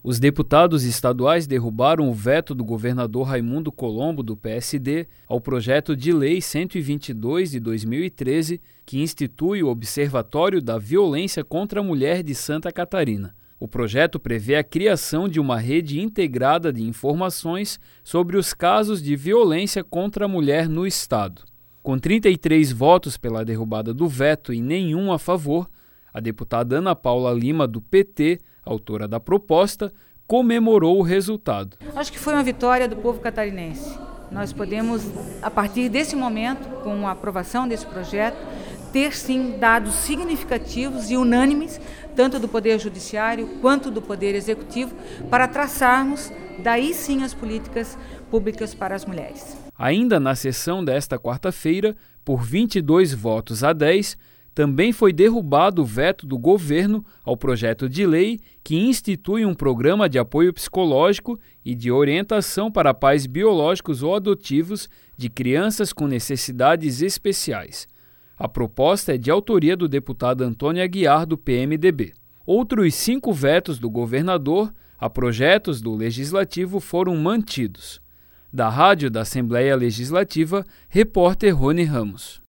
Os deputados estaduais derrubaram o veto do governador Raimundo Colombo, do PSD, ao projeto de lei 122 de 2013, que institui o Observatório da Violência contra a Mulher de Santa Catarina. O projeto prevê a criação de uma rede integrada de informações sobre os casos de violência contra a mulher no estado. Com 33 votos pela derrubada do veto e nenhum a favor, a deputada Ana Paula Lima, do PT, autora da proposta, comemorou o resultado. Acho que foi uma vitória do povo catarinense. Nós podemos, a partir desse momento, com a aprovação desse projeto, ter sim dados significativos e unânimes, tanto do Poder Judiciário quanto do Poder Executivo, para traçarmos daí sim as políticas públicas para as mulheres. Ainda na sessão desta quarta-feira, por 22 votos a 10, também foi derrubado o veto do governo ao projeto de lei que institui um programa de apoio psicológico e de orientação para pais biológicos ou adotivos de crianças com necessidades especiais. A proposta é de autoria do deputado Antônio Aguiar, do PMDB. Outros 5 vetos do governador a projetos do Legislativo foram mantidos. Da Rádio da Assembleia Legislativa, repórter Rony Ramos.